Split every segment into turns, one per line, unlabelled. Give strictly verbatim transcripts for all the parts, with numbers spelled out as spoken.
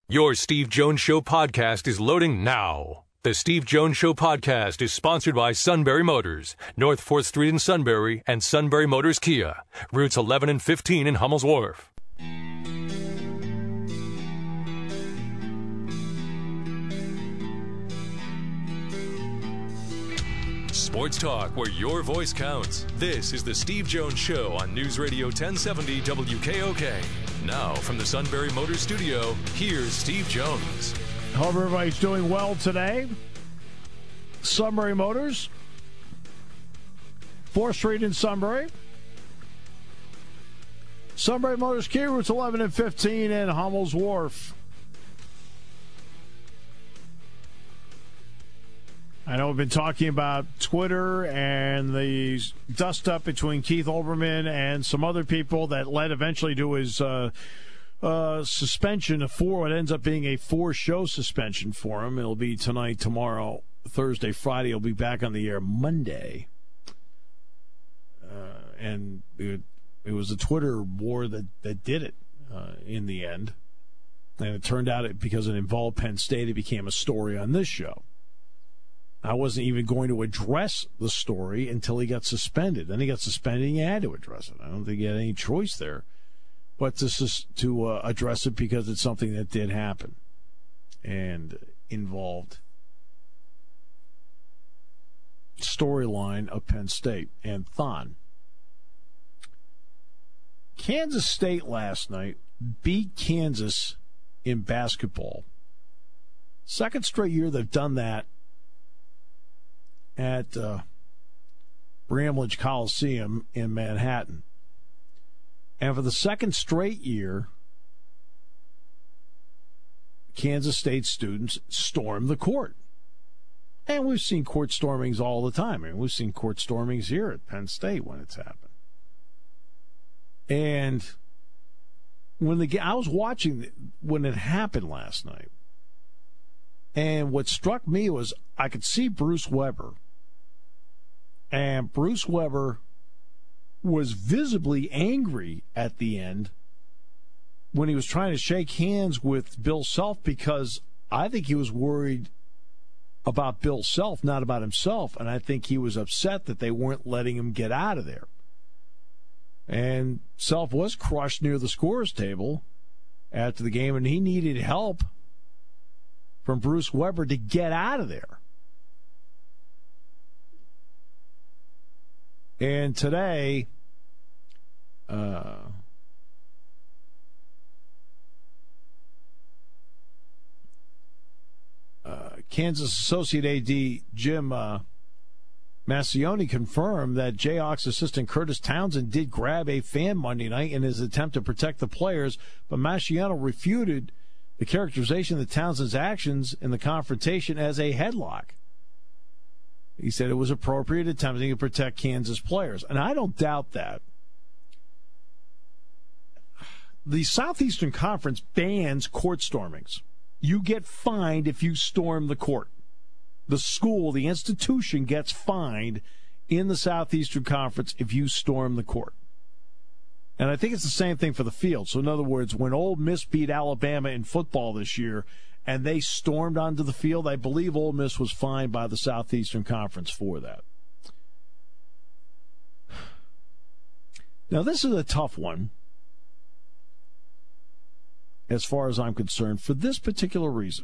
Your Steve Jones Show podcast is loading now. The Steve Jones Show podcast is sponsored by Sunbury Motors, North fourth Street in Sunbury, and Sunbury Motors Kia, routes eleven and fifteen in Hummel's Wharf. Sports talk where your voice counts. This is the Steve Jones Show on News Radio ten seventy W K O K. Now from the Sunbury Motors studio, here's Steve Jones.
Hope everybody's doing well today. Sunbury Motors, fourth Street in Sunbury. Sunbury Motors Kia, routes eleven and fifteen in Hummel's Wharf. I know we've been talking about Twitter and the dust-up between Keith Olbermann and some other people that led eventually to his uh, uh, suspension of four. It ends up being a four-show suspension for him. It'll be tonight, tomorrow, Thursday, Friday. He'll be back on the air Monday. Uh, and it, it was the Twitter war that, that did it uh, in the end. And it turned out it, because it involved Penn State, it became a story on this show. I wasn't even going to address the story until he got suspended. Then he got suspended and he had to address it. I don't think he had any choice there but to, to uh, address it because it's something that did happen and involved storyline of Penn State and Thon. Kansas State last night beat Kansas in basketball. Second straight year they've done that at uh, Bramlage Coliseum in Manhattan. And for the second straight year, Kansas State students stormed the court. And we've seen court stormings all the time. I mean, we've seen court stormings here at Penn State when it's happened. And when the I was watching when it happened last night, and what struck me was I could see Bruce Weber. And Bruce Weber was visibly angry at the end when he was trying to shake hands with Bill Self, because I think he was worried about Bill Self, not about himself. And I think he was upset that they weren't letting him get out of there. And Self was crushed near the scorer's table after the game, and he needed help from Bruce Weber to get out of there. And today, uh, uh, Kansas Associate A D Jim uh, Massioni confirmed that Jayhawks assistant Curtis Townsend did grab a fan Monday night in his attempt to protect the players, but Massioni refuted the characterization of Townsend's actions in the confrontation as a headlock. He said it was appropriate, attempting to protect Kansas players. And I don't doubt that. The Southeastern Conference bans court stormings. You get fined if you storm the court. The school, the institution, gets fined in the Southeastern Conference if you storm the court. And I think it's the same thing for the field. So, in other words, when Ole Miss beat Alabama in football this year, and they stormed onto the field, I believe Ole Miss was fined by the Southeastern Conference for that. Now, this is a tough one, as far as I'm concerned, for this particular reason.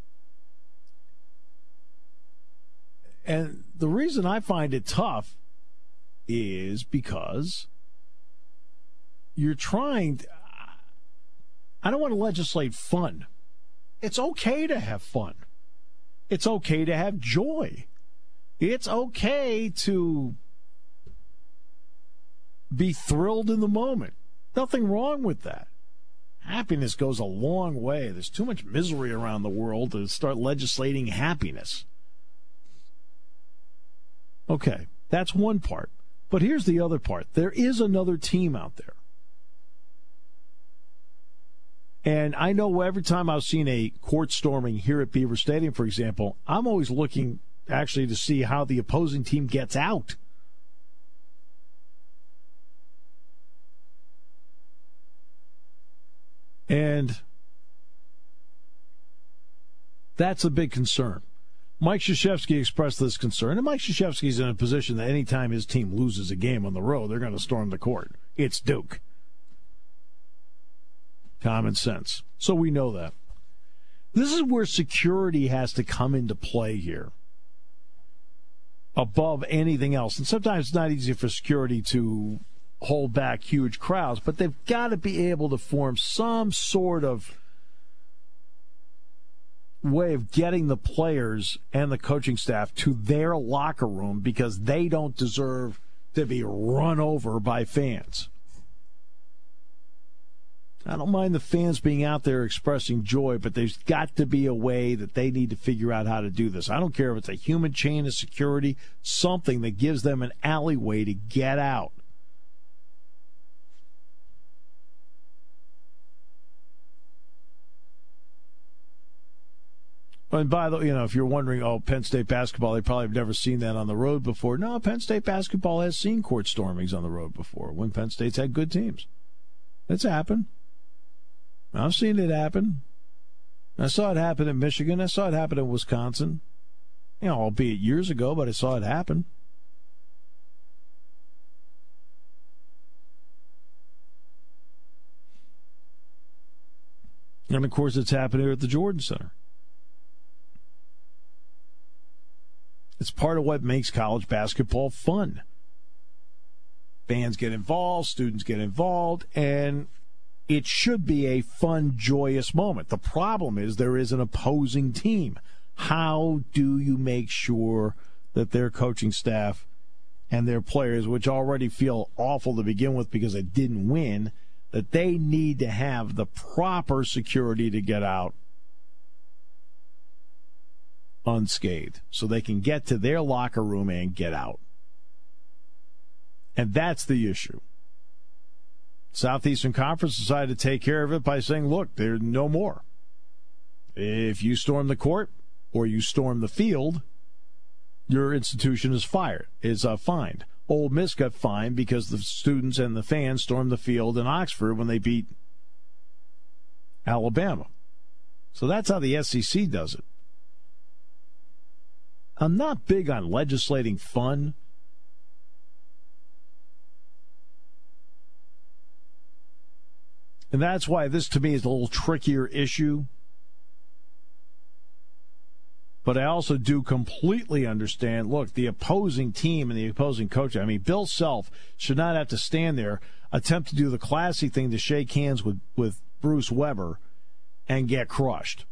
And the reason I find it tough is because you're trying to, I don't want to legislate fun. It's okay to have fun. It's okay to have joy. It's okay to be thrilled in the moment. Nothing wrong with that. Happiness goes a long way. There's too much misery around the world to start legislating happiness. Okay, that's one part. But here's the other part. There is another team out there. And I know every time I've seen a court storming here at Beaver Stadium, for example, I'm always looking actually to see how the opposing team gets out. And That's a big concern. Mike Krzyzewski expressed this concern, and Mike Krzyzewski's in a position that anytime his team loses a game on the road, they're going to storm the court. It's Duke. Common sense. So we know that. This is where security has to come into play here, above anything else. And sometimes it's not easy for security to hold back huge crowds, but they've got to be able to form some sort of way of getting the players and the coaching staff to their locker room because they don't deserve to be run over by fans. I don't mind the fans being out there expressing joy, but there's got to be a way that they need to figure out how to do this. I don't care if it's a human chain of security, something that gives them an alleyway to get out. And by the way, you know, if you're wondering, oh, Penn State basketball, they probably have never seen that on the road before. No, Penn State basketball has seen court stormings on the road before when Penn State's had good teams. It's happened. I've seen it happen. I saw it happen in Michigan. I saw it happen in Wisconsin. You know, albeit years ago, but I saw it happen. And, of course, it's happened here at the Jordan Center. It's part of what makes college basketball fun. Fans get involved, students get involved, and it should be a fun, joyous moment. The problem is there is an opposing team. How do you make sure that their coaching staff and their players, which already feel awful to begin with because they didn't win, that they need to have the proper security to get out unscathed so they can get to their locker room and get out? And that's the issue. Southeastern Conference decided to take care of it by saying, look, there's no more. If you storm the court or you storm the field, your institution is fired, is uh, fined. Ole Miss got fined because the students and the fans stormed the field in Oxford when they beat Alabama. So that's how the S E C does it. I'm not big on legislating fun. And that's why this, to me, is a little trickier issue. But I also do completely understand, look, the opposing team and the opposing coach, I mean, Bill Self should not have to stand there, attempt to do the classy thing to shake hands with, with Bruce Weber and get crushed.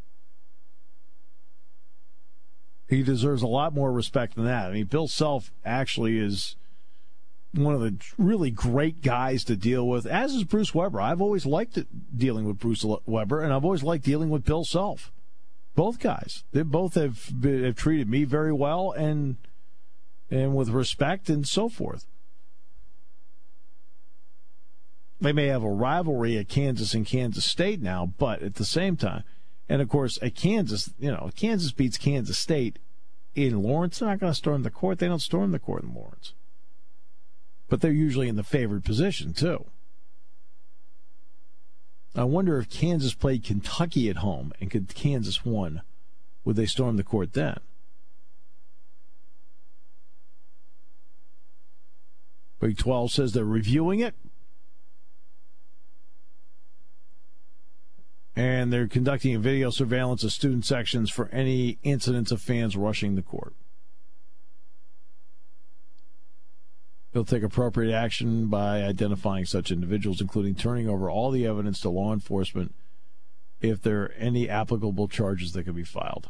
He deserves a lot more respect than that. I mean, Bill Self actually is one of the really great guys to deal with, as is Bruce Weber. I've always liked it, dealing with Bruce Weber, and I've always liked dealing with Bill Self. Both guys. They both have, been, have treated me very well and and with respect and so forth. They may have a rivalry at Kansas and Kansas State now, but at the same time, and of course at Kansas, you know, Kansas beats Kansas State in Lawrence. They're not going to storm the court. They don't storm the court in Lawrence. But they're usually in the favored position, too. I wonder if Kansas played Kentucky at home and Kansas won, would they storm the court then? Big twelve says they're reviewing it. And they're conducting a video surveillance of student sections for any incidents of fans rushing the court. They'll take appropriate action by identifying such individuals, including turning over all the evidence to law enforcement if there are any applicable charges that can be filed.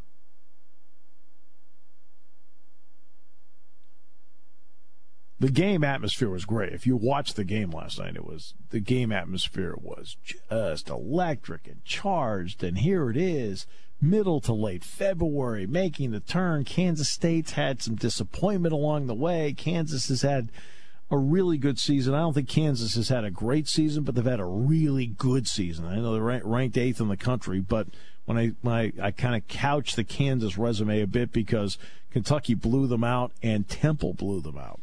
The game atmosphere was great. If you watched the game last night, it was the game atmosphere was just electric and charged. And here it is, middle to late February, making the turn. Kansas State's had some disappointment along the way. Kansas has had a really good season. I don't think Kansas has had a great season, but they've had a really good season. I know they're ranked eighth in the country, but when I when I, I kind of couch the Kansas resume a bit because Kentucky blew them out and Temple blew them out.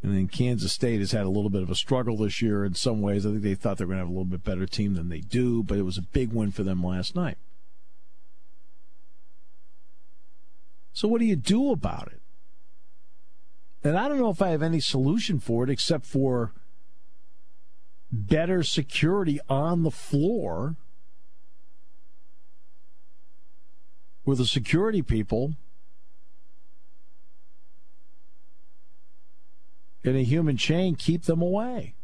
And then Kansas State has had a little bit of a struggle this year in some ways. I think they thought they were going to have a little bit better team than they do, but it was a big win for them last night. So what do you do about it? And I don't know if I have any solution for it except for better security on the floor where the security people in a human chain keep them away.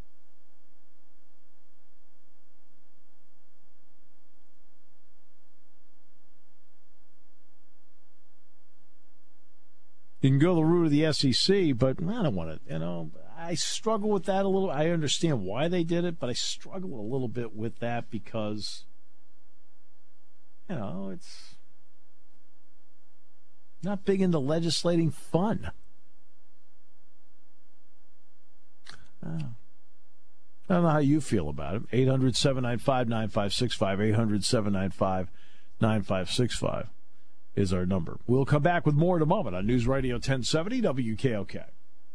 You can go the route of the S E C, but I don't want to, you know, I struggle with that a little. I understand why they did it, but I struggle a little bit with that because, you know, it's not big into legislating fun. Uh, I don't know how you feel about it. eight hundred, seven nine five, nine five six five, eight hundred, seven nine five, nine five six five is our number. We'll come back with more in a moment on News Radio ten seventy W K O K.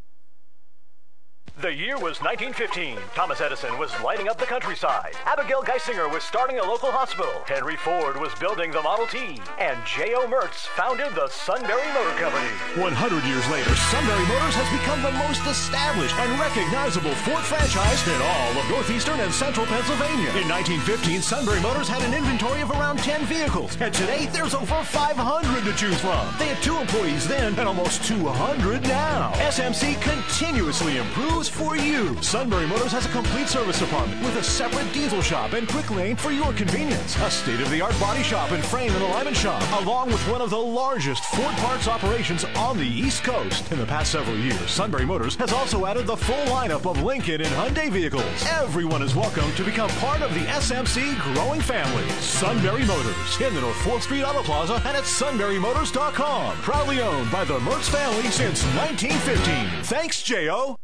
The year was nineteen fifteen. Thomas Edison was lighting up the countryside. Abigail Geisinger was starting a local hospital. Henry Ford was building the Model T. And J O. Mertz founded the Sunbury Motor Company.
one hundred years later, Sunbury Motors has become the most established and recognizable Ford franchise in all of northeastern and central Pennsylvania. In nineteen fifteen, Sunbury Motors had an inventory of around ten vehicles. And today, there's over five hundred to choose from. They had two employees then and almost two hundred now. S M C continuously improves for you. Sunbury Motors has a complete service department with a separate diesel shop and quick lane for your convenience. A state-of-the-art body shop and frame and alignment shop, along with one of the largest Ford parts operations on the East Coast. In the past several years, Sunbury Motors has also added the full lineup of Lincoln and Hyundai vehicles. Everyone is welcome to become part of the S M C growing family. Sunbury Motors in the North fourth Street Auto Plaza and at sunbury motors dot com. Proudly owned by the Mertz family since nineteen fifteen. Thanks, J O.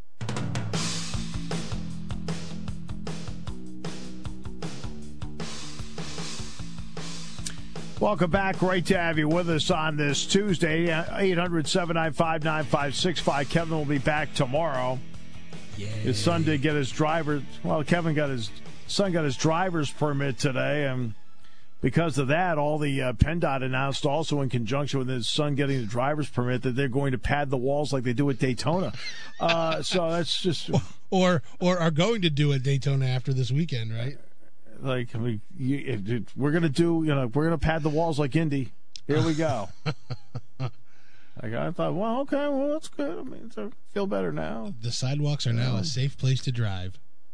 Welcome back. Great to have you with us on this Tuesday. eight hundred, seven nine five, nine five six five. Kevin will be back tomorrow. Yay. His son did get his driver. Well, Kevin got his son got his driver's permit today, and because of that, all the uh, PennDOT announced also in conjunction with his son getting the driver's permit that they're going to pad the walls like they do at Daytona. Uh, so that's just
or or are going to do at Daytona after this weekend, right?
Like, I mean, you, if, if we're going to do, you know, we're going to pad the walls like Indy. Here we go. Like, I thought, well, okay, well, that's good. I mean, I feel better now.
The sidewalks are now yeah. a safe place to drive.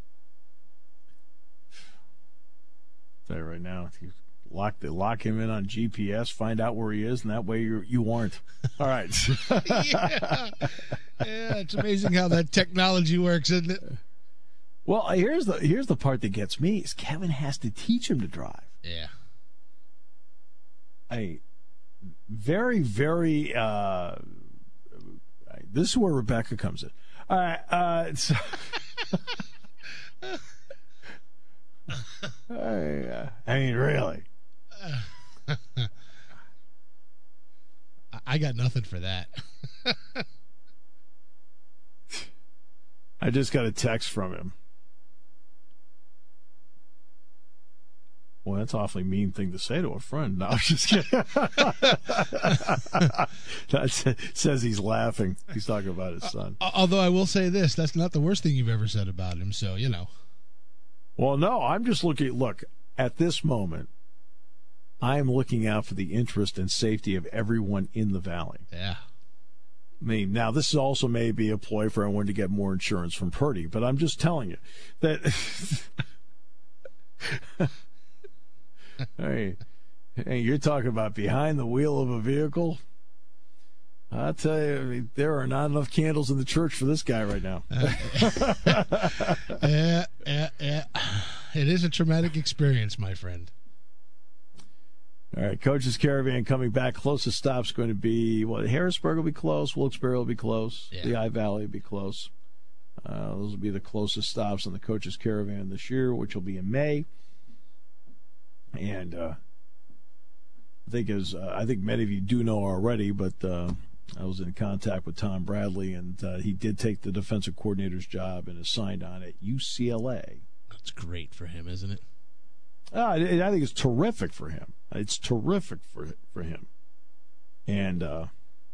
I'll tell you right now, if you lock, the, lock him in on G P S, find out where he is, and that way you're, you aren't. All right.
yeah. yeah, it's amazing how that technology works, isn't it?
Well, here's the here's the part that gets me is Kevin has to teach him to drive.
Yeah.
I very very. Uh, this is where Rebecca comes in. All right. Uh, so, I, uh, I mean, really.
I got nothing for that.
I just got a text from him. Well, that's an awfully mean thing to say to a friend. No, I'm just kidding. That says he's laughing. He's talking about his son.
Uh, although I will say this, that's not the worst thing you've ever said about him, so, you know.
Well, no, I'm just looking. Look, at this moment, I am looking out for the interest and safety of everyone in the Valley.
Yeah.
I mean, now this is also may be a ploy for everyone to get more insurance from Purdy, but I'm just telling you that. Hey, hey, you're talking about behind the wheel of a vehicle? I tell you, I mean, there are not enough candles in the church for this guy right now.
yeah, yeah, yeah. It is a traumatic experience, my friend.
All right, Coach's Caravan coming back. Closest stop's going to be, what, Harrisburg will be close, Wilkes-Barre will be close, yeah. the I-Valley will be close. Uh, those will be the closest stops on the Coach's Caravan this year, which will be in May. And uh, I think as uh, I think many of you do know already, but uh, I was in contact with Tom Bradley, and uh, he did take the defensive coordinator's job and is signed on at U C L A.
That's great for him, isn't it?
Uh, I, I think it's terrific for him. It's terrific for for him. And uh,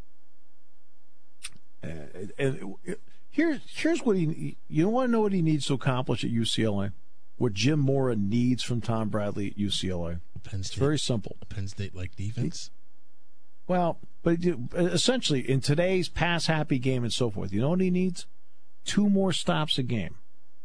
and, and it, here, here's what he, you want to know what he needs to accomplish at U C L A? What Jim Mora needs from Tom Bradley at U C L A?
Penn State,
it's very simple.
A Penn State-like defense?
Well, but essentially, in today's pass-happy game and so forth, you know what he needs? Two more stops a game.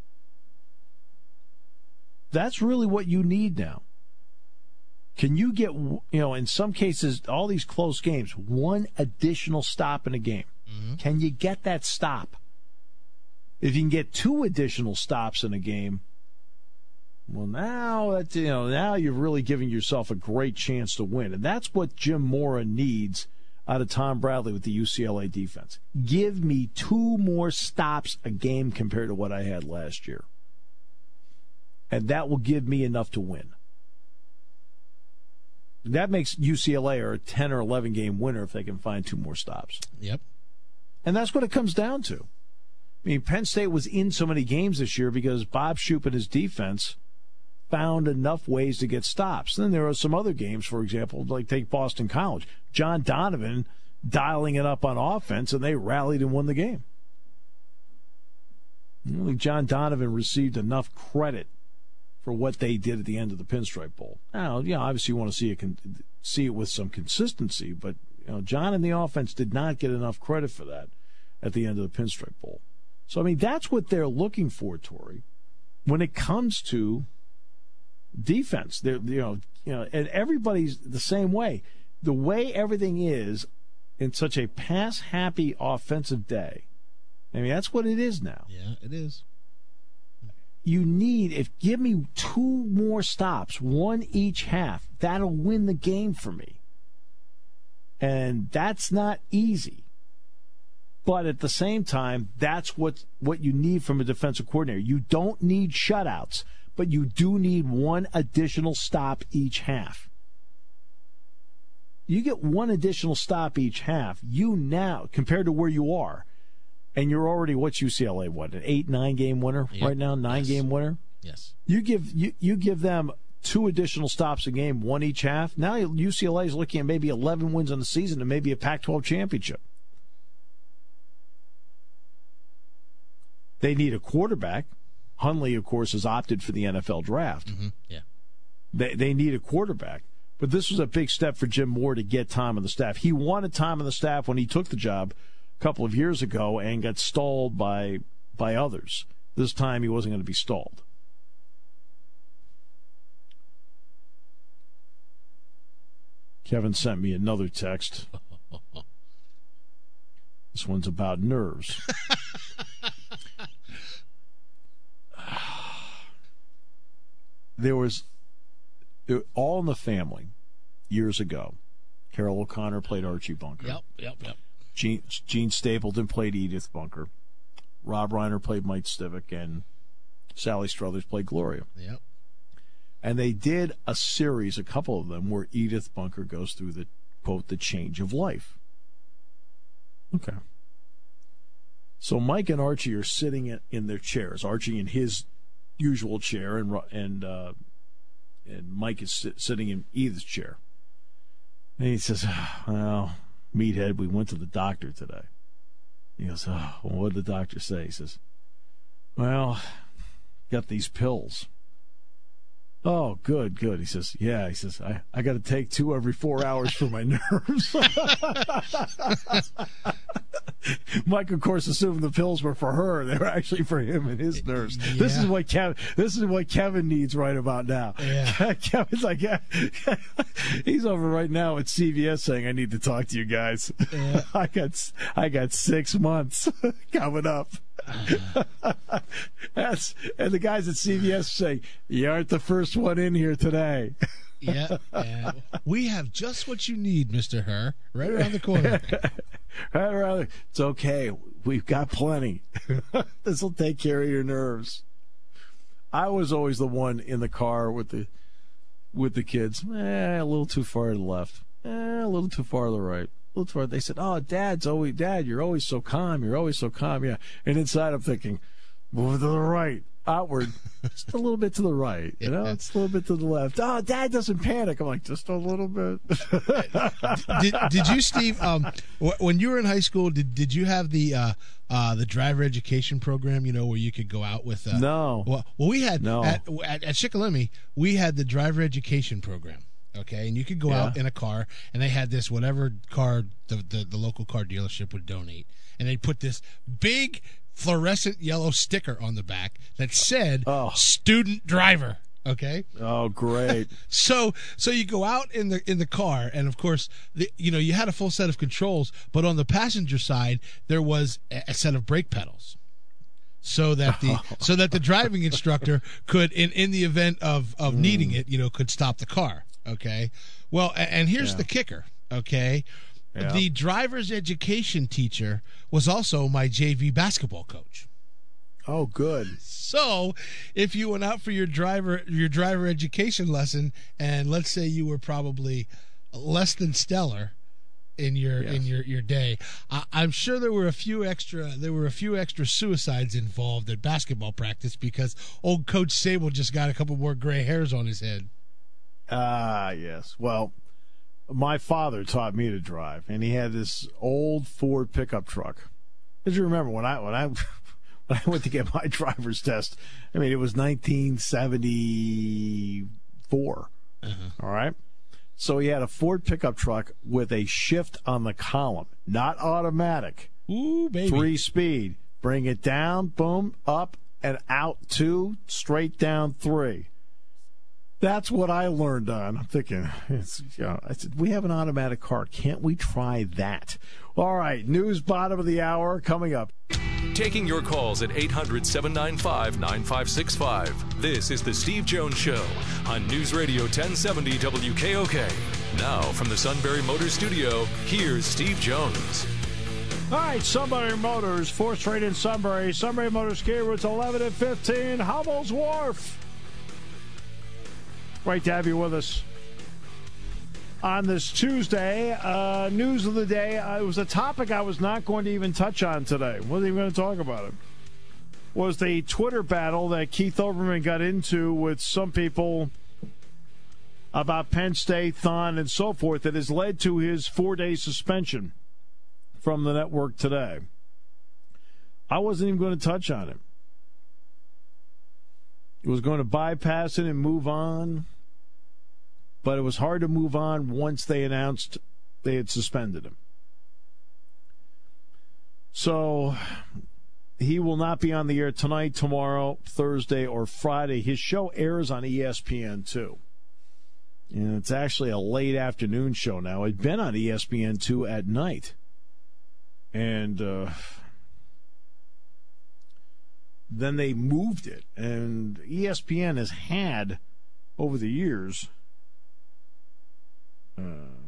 That's really what you need now. Can you get, you know, in some cases, all these close games, one additional stop in a game? Mm-hmm. Can you get that stop? If you can get two additional stops in a game, well, now that's, you know, now you're really giving yourself a great chance to win. And that's what Jim Mora needs out of Tom Bradley with the U C L A defense. Give me two more stops a game compared to what I had last year. And that will give me enough to win. That makes U C L A a ten or eleven game winner if they can find two more stops.
Yep.
And that's what it comes down to. I mean, Penn State was in so many games this year because Bob Shoop and his defense found enough ways to get stops. And then there are some other games, for example, like take Boston College. John Donovan dialing it up on offense, and they rallied and won the game. I don't think John Donovan received enough credit for what they did at the end of the Pinstripe Bowl. Now, yeah, obviously you want to see it, see it with some consistency, but you know, John and the offense did not get enough credit for that at the end of the Pinstripe Bowl. So, I mean, that's what they're looking for, Torrey, when it comes to defense. They're, you know, you know, and everybody's the same way. The way everything is in such a pass-happy offensive day, I mean, that's what it is now.
Yeah, it is.
You need, if give me two more stops, one each half, that'll win the game for me. And that's not easy. But at the same time, that's what, what you need from a defensive coordinator. You don't need shutouts, but you do need one additional stop each half. You get one additional stop each half, you now, compared to where you are, and you're already, what's U C L A, what, an eight, nine game winner
yep.
right now, nine
yes.
game winner?
Yes.
You give you, you give them two additional stops a game, one each half. Now U C L A is looking at maybe eleven wins on the season and maybe a Pac twelve championship. They need a quarterback. Hundley, of course, has opted for the N F L draft.
Mm-hmm. Yeah.
They they need a quarterback. But this was a big step for Jim Moore to get Tom on the staff. He wanted Tom on the staff when he took the job a couple of years ago and got stalled by by others. This time he wasn't going to be stalled. Kevin sent me another text. This one's about nerves. There was, there, all in the Family, years ago. Carol O'Connor played Archie Bunker.
Yep, yep, yep.
Gene, Gene Stapleton played Edith Bunker. Rob Reiner played Mike Stivic, and Sally Struthers played Gloria.
Yep.
And they did a series, a couple of them, where Edith Bunker goes through the, quote, the change of life. Okay. So Mike and Archie are sitting in, in their chairs. Archie in his usual chair, and and uh, and Mike is sit, sitting in Edith's chair. And he says, "Well, meathead, we went to the doctor today." He goes, "Oh, well, what did the doctor say?" He says, "Well, got these pills." "Oh, good, good." He says, "Yeah." He says, I, I got to take two every four hours for my nerves." Mike, of course, assumed the pills were for her. They were actually for him and his nerves.
Yeah.
This is what Kevin. This is what Kevin needs right about now.
Yeah.
Kevin's like, yeah. He's over right now at C V S saying, "I need to talk to you guys.
Yeah.
I got, I got six months coming up." Uh-huh. That's, and the guys at C V S say, "You aren't the first one in here today."
Yeah, yeah. We have just what you need, Mister Herr, right around the corner.
Right around. It's okay. We've got plenty. This will take care of your nerves. I was always the one in the car with the with the kids. Eh, a little too far to the left. Eh, a little too far to the right. A little to our, they said, "Oh, Dad's always Dad. You're always so calm. You're always so calm." Yeah. And inside, I'm thinking, move to the right, outward, just a little bit to the right. You know, it's a little bit to the left. Oh, Dad doesn't panic. I'm like, just a little bit.
did, did you, Steve? Um, when you were in high school, did did you have the uh, uh, the driver education program? You know, where you could go out with. Uh,
no.
Well, well, we had
no.
at at, at Shikellamy, we had the driver education program. Okay, and you could go
yeah.
out in a car, and they had this whatever car the, the the local car dealership would donate, and they put this big fluorescent yellow sticker on the back that said
oh.
"student driver." Okay.
Oh, great.
so so you go out in the in the car, and of course, the, you know, you had a full set of controls, but on the passenger side there was a, a set of brake pedals. So that the so that the driving instructor could, in, in the event of, of mm. needing it, you know, could stop the car. Okay. Well, and here's
yeah.
the kicker. Okay.
Yeah.
The driver's education teacher was also my J V basketball coach.
Oh, good.
So, if you went out for your driver your driver education lesson, and let's say you were probably less than stellar in your yes. in your, your day, I, I'm sure there were a few extra there were a few extra suicides involved at basketball practice because old Coach Sable just got a couple more gray hairs on his head.
Ah, uh, yes. Well, my father taught me to drive, and he had this old Ford pickup truck. As you remember, when I when I when I went to get my driver's test, I mean, it was nineteen seventy-four. Uh-huh. All right. So he had a Ford pickup truck with a shift on the column, not automatic.
Ooh, baby.
Three speed. Bring it down, boom, up, and out two, straight down three. That's what I learned on. I'm thinking, it's, you know, I said, we have an automatic car. Can't we try that? All right, news bottom of the hour coming up.
Taking your calls at eight hundred, seven nine five, nine five six five. This is The Steve Jones Show on News Radio ten seventy W K O K. Now, from the Sunbury Motors Studio, here's Steve Jones.
All right, Sunbury Motors, fourth Street in Sunbury. Sunbury Motors Kia routes eleven and fifteen, Hummel's Wharf. Great to have you with us on this Tuesday. Uh, news of the day. Uh, it was a topic I was not going to even touch on today. Wasn't even going to talk about it. Was the Twitter battle that Keith Olbermann got into with some people about Penn State, Thon, and so forth that has led to his four-day suspension from the network today. I wasn't even going to touch on it. It was going to bypass it and move on. But it was hard to move on once they announced they had suspended him. So he will not be on the air tonight, tomorrow, Thursday, or Friday. His show airs on E S P N two. And it's actually a late afternoon show now. It's been on E S P N two at night. And uh, then they moved it. And E S P N has had, over the years, Uh,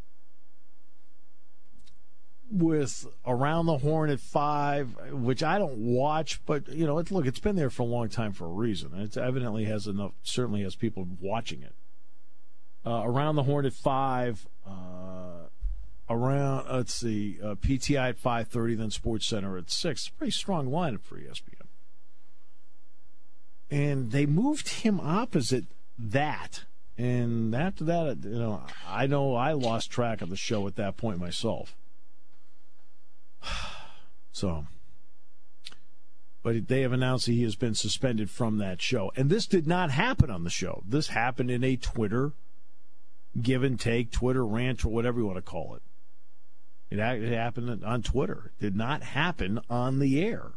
with Around the Horn at five, which I don't watch, but you know, it's, look, it's been there for a long time for a reason. It evidently has enough, certainly has people watching it. Uh, Around the Horn at five, uh, around let's see, uh, P T I at five thirty, then Sports Center at six. Pretty strong lineup for E S P N. And they moved him opposite that. And after that, you know, I know I lost track of the show at that point myself. So, but they have announced that he has been suspended from that show. And this did not happen on the show. This happened in a Twitter give and take, Twitter rant, or whatever you want to call it. It happened on Twitter. It did not happen on the air.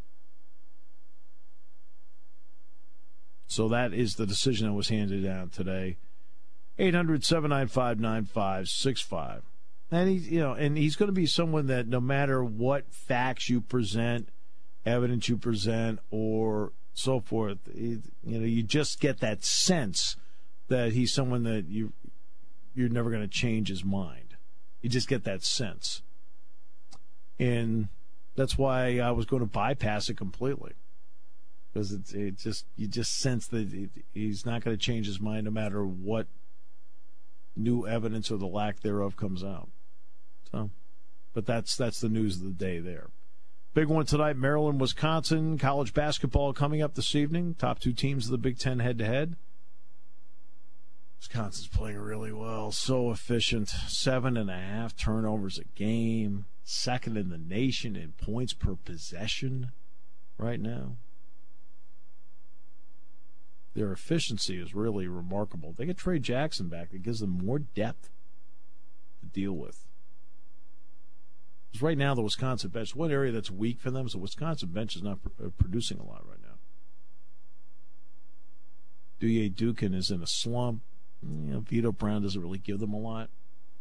So that is the decision that was handed down today. eight hundred, seven nine five, nine five six five. And he, you know, and he's going to be someone that no matter what facts you present, evidence you present, or so forth, you know, you just get that sense that he's someone that you you're never going to change his mind. You just get that sense, and that's why I was going to bypass it completely, because it's it just you just sense that he's not going to change his mind no matter what new evidence or the lack thereof comes out. So But that's that's the news of the day there. Big one tonight, Maryland, Wisconsin, college basketball coming up this evening. Top two teams of the Big Ten head-to-head. Wisconsin's playing really well, so efficient. Seven and a half turnovers a game. Second in the nation in points per possession right now. Their efficiency is really remarkable. They get Trey Jackson back. That gives them more depth to deal with. Because right now, the Wisconsin bench, one area that's weak for them is the Wisconsin bench is not pr- producing a lot right now. Douye Dukin is in a slump. You know, Vito Brown doesn't really give them a lot.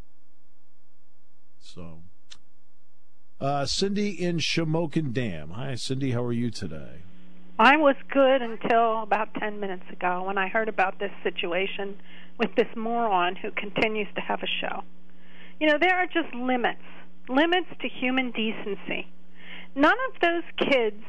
So, uh, Cindy in Shamokin Dam. Hi, Cindy. How are you today?
I was good until about ten minutes ago when I heard about this situation with this moron who continues to have a show. You know, there are just limits, limits to human decency. None of those kids,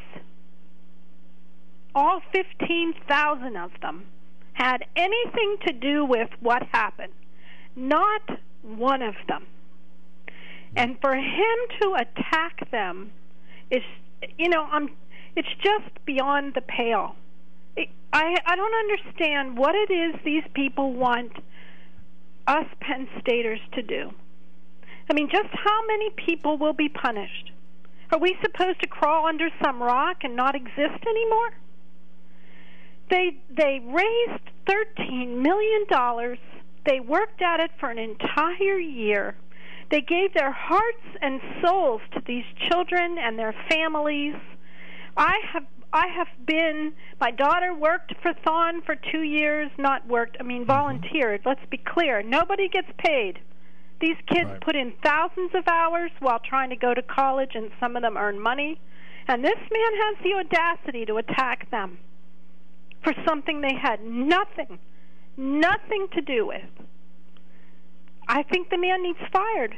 all fifteen thousand of them, had anything to do with what happened. Not one of them. And for him to attack them is, you know, I'm, it's just beyond the pale. It, I, I don't understand what it is these people want us Penn Staters to do. I mean, just how many people will be punished? Are we supposed to crawl under some rock and not exist anymore? They they raised thirteen million dollars. They worked at it for an entire year. They gave their hearts and souls to these children and their families. I have I have been, my daughter worked for Thon for two years, not worked, I mean volunteered. Let's be clear. Nobody gets paid. These kids right. put in thousands of hours while trying to go to college, and some of them earn money. And this man has the audacity to attack them for something they had nothing, nothing to do with. I think the man needs fired.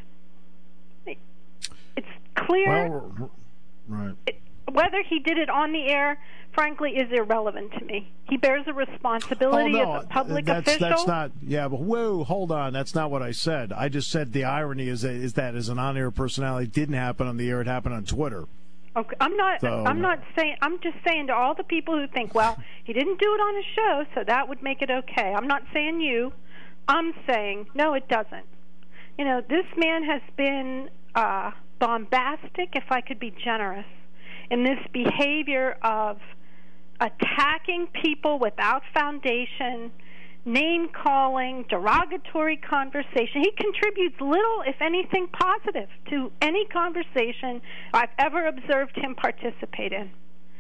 It's clear.
Well, right.
It, whether he did it on the air, frankly, is irrelevant to me. He bears a responsibility
oh, no,
as a public
that's,
official.
That's not, yeah, but whoa, hold on. That's not what I said. I just said the irony is that, is that as an on-air personality, it didn't happen on the air, it happened on Twitter.
Okay, I'm not. So, I'm not saying. I'm just saying to all the people who think, well, he didn't do it on a show, so that would make it okay. I'm not saying you. I'm saying no, it doesn't. You know, this man has been uh, bombastic, if I could be generous, in this behavior of attacking people without foundation, name-calling, derogatory conversation. He contributes little, if anything, positive to any conversation I've ever observed him participate in.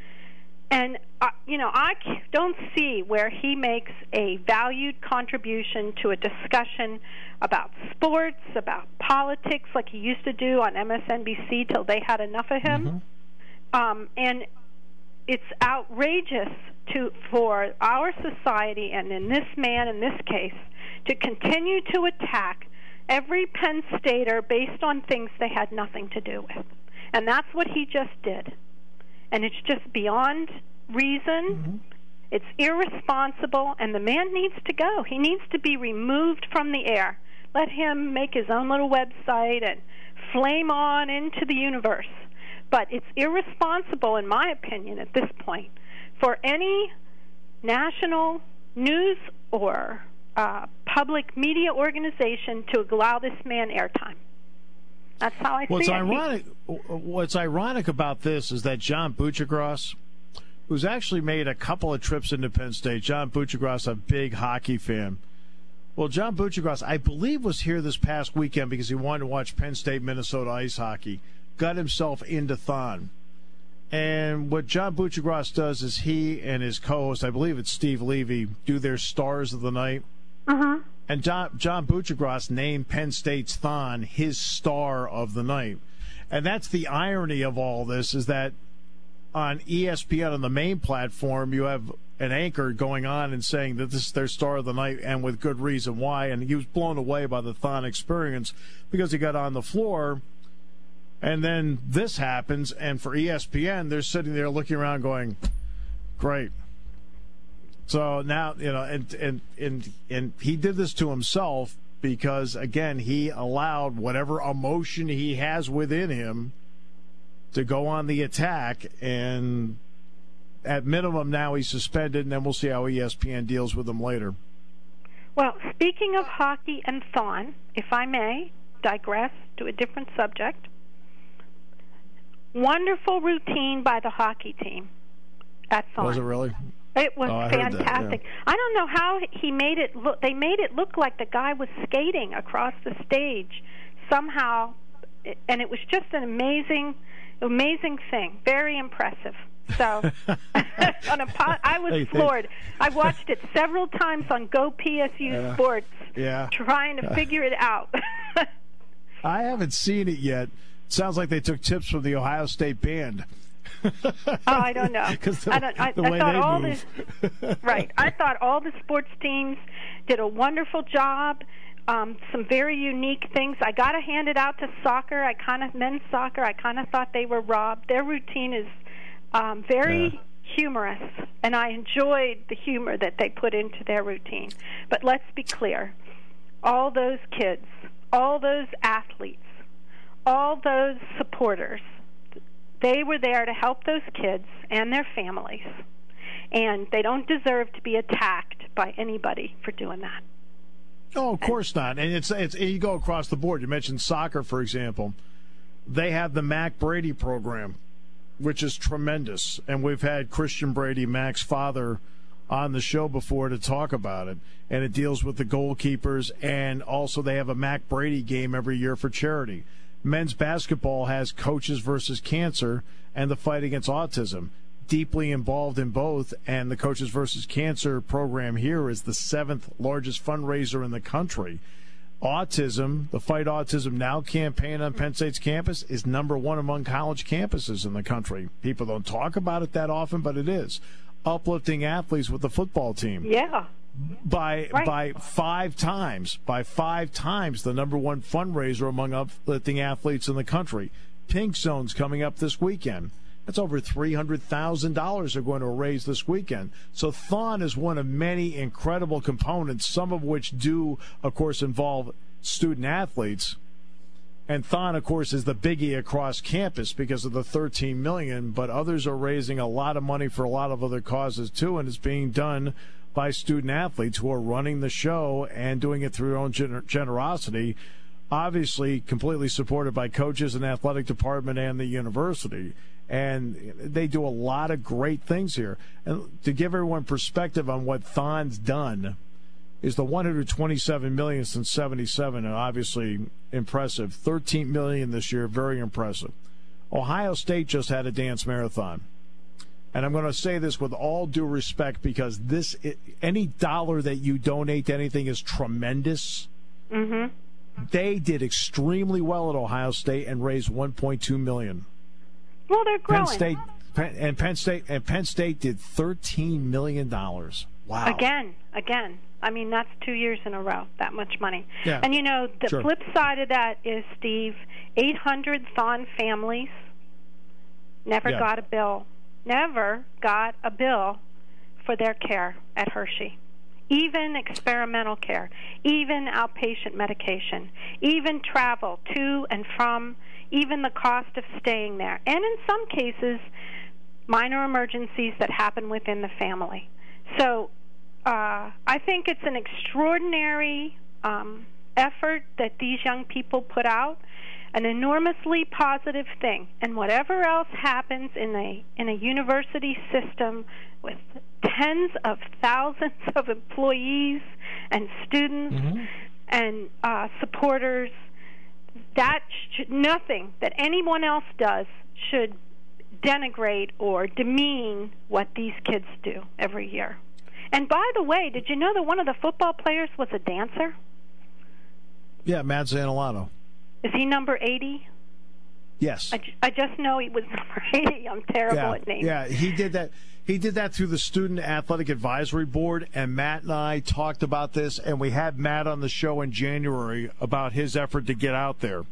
And, uh, you know, I don't see where he makes a valued contribution to a discussion about sports, about politics, like he used to do on M S N B C till they had enough of him. Mm-hmm. Um, and it's outrageous to for our society, and in this man, in this case, to continue to attack every Penn Stater based on things they had nothing to do with. And that's what he just did. And it's just beyond reason. Mm-hmm. It's irresponsible, and the man needs to go. He needs to be removed from the air. Let him make his own little website and flame on into the universe. But it's irresponsible, in my opinion, at this point, for any national news or uh, public media organization to allow this man airtime. That's how I
what's
see
ironic,
it.
What's ironic about this is that John Buccigross, who's actually made a couple of trips into Penn State, John Buccigross, a big hockey fan. Well, John Buccigross, I believe, was here this past weekend because he wanted to watch Penn State, Minnesota ice hockey. Got himself into Thon. And what John Buccigross does is he and his co-host, I believe it's Steve Levy, do their Stars of the Night.
Uh-huh.
And John, John Buccigross named Penn State's Thon his Star of the Night. And that's the irony of all this, is that on E S P N, on the main platform, you have an anchor going on and saying that this is their Star of the Night, and with good reason why. And he was blown away by the Thon experience because he got on the floor. And then this happens, and for E S P N, they're sitting there looking around going, great. So now, you know, and and and, and he did this to himself because, again, he allowed whatever emotion he has within him to go on the attack, and at minimum now he's suspended, and then we'll see how E S P N deals with him later.
Well, speaking of hockey and Thon, if I may digress to a different subject, wonderful routine by the hockey team at Thon.
Was it really?
It was
oh, I
fantastic.
That, yeah.
I don't know how he made it look. They made it look like the guy was skating across the stage somehow, and it was just an amazing, amazing thing. Very impressive. So, on a po- I was
hey,
floored.
Hey.
I watched it several times on Go P S U
yeah.
Sports,
yeah.
trying to figure it out.
I haven't seen it yet. Sounds like they took tips from the Ohio State band.
Oh, I don't know.
The,
I, don't, I, I thought all move. this right. I thought all the sports teams did a wonderful job. Um, some very unique things. I got to hand it out to soccer. I kind of men's soccer. I kind of thought they were robbed. Their routine is um, very yeah. humorous, and I enjoyed the humor that they put into their routine. But let's be clear: all those kids, all those athletes, all those supporters, they were there to help those kids and their families, and they don't deserve to be attacked by anybody for doing that.
Oh, of course not. And it's it's you go across the board. You mentioned soccer, for example. They have the Mac Brady program, which is tremendous, and we've had Christian Brady, Mac's father, on the show before to talk about it, and it deals with the goalkeepers, and also they have a Mac Brady game every year for charity. Men's basketball has Coaches versus Cancer and the fight against autism. Deeply involved in both, and the Coaches versus Cancer program here is the seventh largest fundraiser in the country. Autism, the Fight Autism Now campaign on Penn State's campus, is number one among college campuses in the country. People don't talk about it that often, but it is. Uplifting athletes with the football team.
Yeah.
By
right.
by five times, by five times the number one fundraiser among uplifting athletes in the country. Pink Zone's coming up this weekend. That's over three hundred thousand dollars they're going to raise this weekend. So Thon is one of many incredible components, some of which do, of course, involve student athletes. And Thon, of course, is the biggie across campus because of the thirteen million dollars, but others are raising a lot of money for a lot of other causes, too, and it's being done by student athletes who are running the show and doing it through their own gener- generosity, obviously completely supported by coaches and athletic department and the university. And they do a lot of great things here. And to give everyone perspective on what Thon's done is the one hundred twenty-seven million dollars since seventy-seven, and obviously impressive. thirteen million dollars this year, very impressive. Ohio State just had a dance marathon. And I'm going to say this with all due respect because this any dollar that you donate to anything is tremendous.
Mm-hmm.
They did extremely well at Ohio State and raised one point two million dollars.
Well, they're growing.
Penn State Penn, and Penn State and Penn State did thirteen million dollars. Wow.
Again, again. I mean, that's two years in a row, that much money.
Yeah.
And, you know, the
sure.
flip side of that is, Steve, eight hundred Thon families never
yeah.
got a bill, never got a bill for their care at Hershey. Even experimental care, even outpatient medication, even travel to and from, even the cost of staying there, and in some cases, minor emergencies that happen within the family. So uh, I think it's an extraordinary um, effort that these young people put out, an enormously positive thing. And whatever else happens in a in a university system with tens of thousands of employees and students mm-hmm. and uh, supporters, that should, nothing that anyone else does should denigrate or demean what these kids do every year. And by the way, did you know that one of the football players was a dancer?
Yeah, Matt Zanolato.
Is he number eighty?
Yes.
I, ju- I just know he was number eighty. I'm terrible
yeah,
at names.
Yeah, he did that. He did that through the Student Athletic Advisory Board, and Matt and I talked about this, and we had Matt on the show in January about his effort to get out there.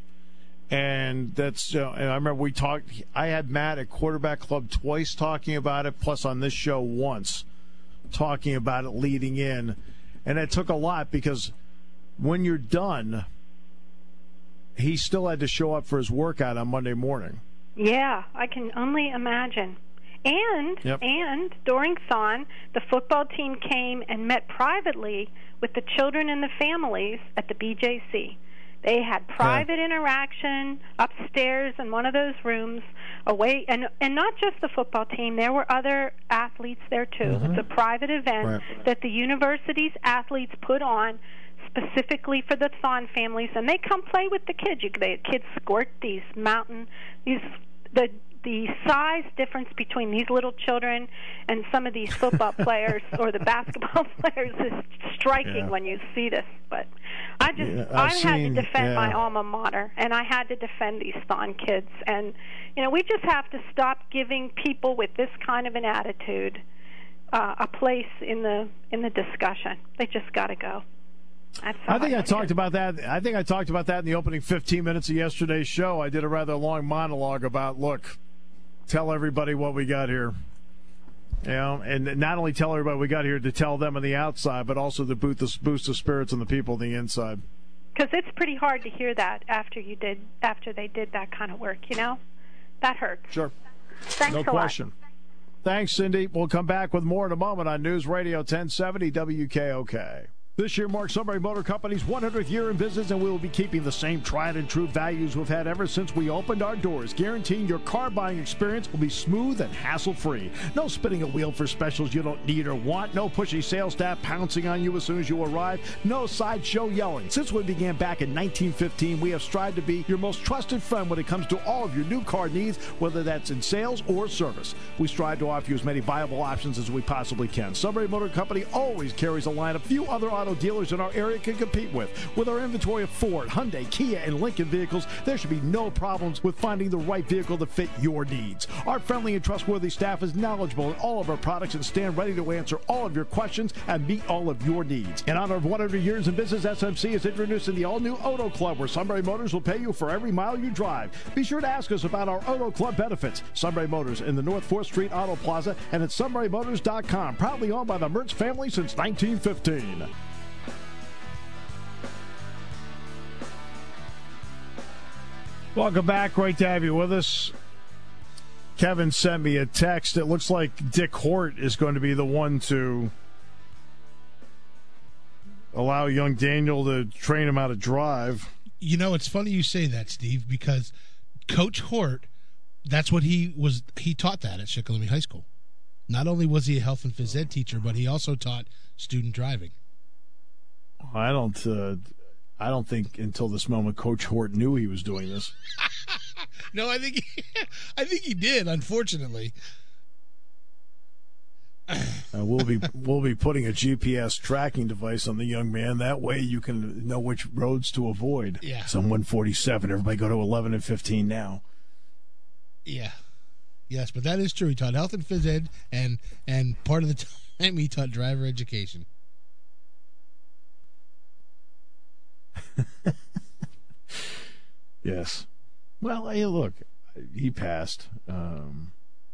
And that's, uh, and I remember we talked, I had Matt at Quarterback Club twice talking about it, plus on this show once talking about it leading in. And it took a lot because when you're done, he still had to show up for his workout on Monday morning.
Yeah, I can only imagine. And
yep.
and during Thon, the football team came and met privately with the children and the families at the B J C. They had private yeah. interaction upstairs in one of those rooms, away, and and not just the football team. There were other athletes there too. Mm-hmm. It's a private event right. that the university's athletes put on specifically for the Thon families, and they come play with the kids. You, the kids squirt these mountain, these the. The size difference between these little children and some of these football players or the basketball players is striking yeah. when you see this. But I just
yeah,
I
seen,
had to defend
yeah.
my alma mater, and I had to defend these Thon kids. And you know, we just have to stop giving people with this kind of an attitude uh, a place in the in the discussion. They just got to go.
I think I, I talked about that. I think I talked about that in the opening fifteen minutes of yesterday's show. I did a rather long monologue about, look, tell everybody what we got here. You know, and not only tell everybody what we got here to tell them on the outside, but also to boost the, boost the spirits on the people on the inside.
Because it's pretty hard to hear that after you did after they did that kind of work, you know? That hurts.
Sure.
Thanks
no
a
question.
lot.
Thanks, Cindy. We'll come back with more in a moment on News Radio ten seventy W K O K. This year marks Sunbury Motor Company's one hundredth year in business, and we will be keeping the same tried and true values we've had ever since we opened our doors, guaranteeing your car buying experience will be smooth and hassle-free. No spinning a wheel for specials you don't need or want. No pushy sales staff pouncing on you as soon as you arrive. No sideshow yelling. Since we began back in nineteen fifteen, we have strived to be your most trusted friend when it comes to all of your new car needs, whether that's in sales or service. We strive to offer you as many viable options as we possibly can. Sunbury Motor Company always carries a line of few other auto dealers in our area can compete with. With our inventory of Ford, Hyundai, Kia, and Lincoln vehicles, there should be no problems with finding the right vehicle to fit your needs. Our friendly and trustworthy staff is knowledgeable in all of our products and stand ready to answer all of your questions and meet all of your needs. In honor of one hundred years in business, S M C is introducing the all-new Auto Club, where Sunbury Motors will pay you for every mile you drive. Be sure to ask us about our Auto Club benefits. Sunbury Motors in the North fourth Street Auto Plaza and at sunbury motors dot com. Proudly owned by the Mertz family since nineteen fifteen. Welcome back. Great to have you with us. Kevin sent me a text. It looks like Dick Hort is going to be the one to allow young Daniel to train him how to drive.
You know, it's funny you say that, Steve, because Coach Hort, that's what he was. He taught that at Shikellamy High School. Not only was he a health and phys ed teacher, but he also taught student driving.
I don't. Uh, I don't think until this moment Coach Hort knew he was doing this.
No, I think he, I think he did. Unfortunately,
uh, we'll be we'll be putting a G P S tracking device on the young man. That way, you can know which roads to avoid.
Yeah.
So one forty-seven. Everybody go to eleven and fifteen now.
Yeah. Yes, but that is true. He taught health and phys ed, and and part of the time he taught driver education.
Yes. Well, hey, look, he passed. Um,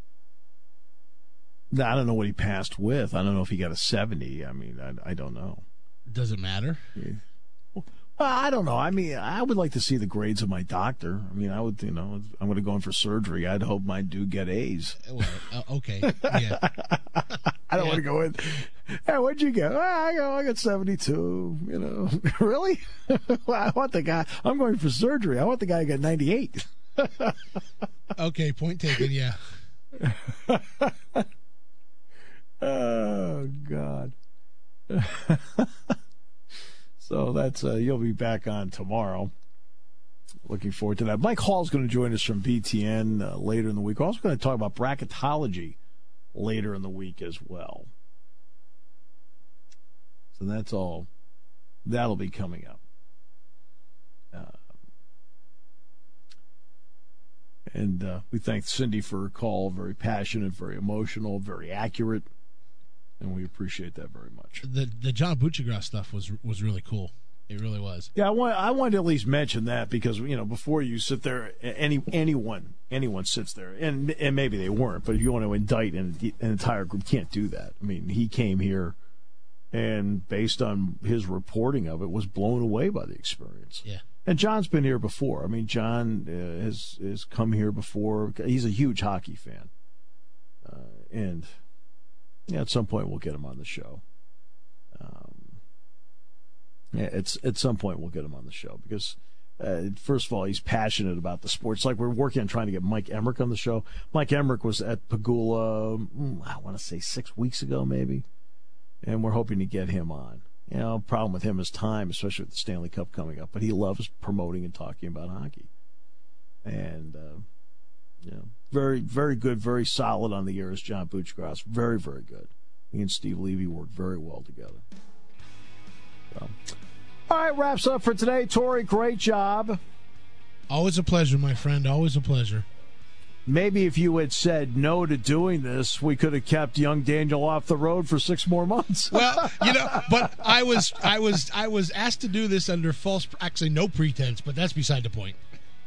I don't know what he passed with. I don't know if he got a seventy. I mean, I, I don't know.
Does it matter?
Yeah. Well, I don't know. I mean, I would like to see the grades of my doctor. I mean, I would, you know, I'm going to go in for surgery. I'd hope my dude get A's.
Well, uh, okay. Yeah.
I don't
yeah.
want to go in. Hey, what'd you get? Oh, I got, I got seventy-two. You know, really? Well, I want the guy. I'm going for surgery. I want the guy who got ninety-eight.
Okay, point taken. Yeah.
Oh God. So that's uh, you'll be back on tomorrow. Looking forward to that. Mike Hall's going to join us from B T N uh, later in the week. We're also going to talk about bracketology later in the week as well. So that's all. That'll be coming up. Uh, and uh, we thank Cindy for her call. Very passionate, very emotional, very accurate. And we appreciate that very much.
The the John Buccigross stuff was was really cool. It really was.
Yeah, I want I wanted to at least mention that because, you know, before you sit there, any anyone anyone sits there, and and maybe they weren't, but if you want to indict an, an entire group, you can't do that. I mean, he came here and based on his reporting of it, was blown away by the experience.
Yeah.
And John's been here before. I mean, John uh, has has come here before. He's a huge hockey fan, uh, and yeah, at some point we'll get him on the show. Um, yeah, it's at some point we'll get him on the show because, uh, first of all, he's passionate about the sports. Like we're working on trying to get Mike Emmerich on the show. Mike Emmerich was at Pagula, I want to say six weeks ago, maybe, and we're hoping to get him on. You know, problem with him is time, especially with the Stanley Cup coming up. But he loves promoting and talking about hockey. And, uh, you know, very, very good, very solid on the air is John Buchgras. Very, very good. He and Steve Levy work very well together. So. All right, wraps up for today. Tori, great job.
Always a pleasure, my friend. Always a pleasure.
Maybe if you had said no to doing this, we could have kept young Daniel off the road for six more months.
Well, you know, but I was, I was, I was asked to do this under false, actually no pretense, but that's beside the point.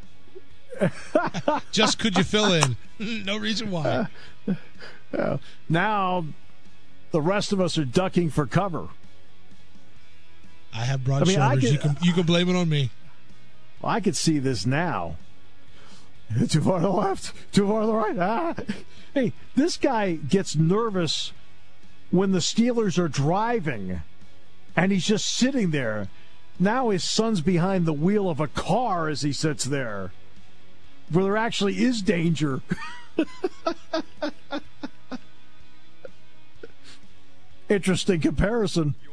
Just could you fill in? No reason why.
Uh, uh, now, the rest of us are ducking for cover.
I have broad
I mean,
shoulders.
I could,
you can, you can blame it on me.
I could see this now. Too far to the left, too far to the right. Ah. Hey, this guy gets nervous when the Steelers are driving, and he's just sitting there. Now his son's behind the wheel of a car as he sits there, where there actually is danger. Interesting comparison.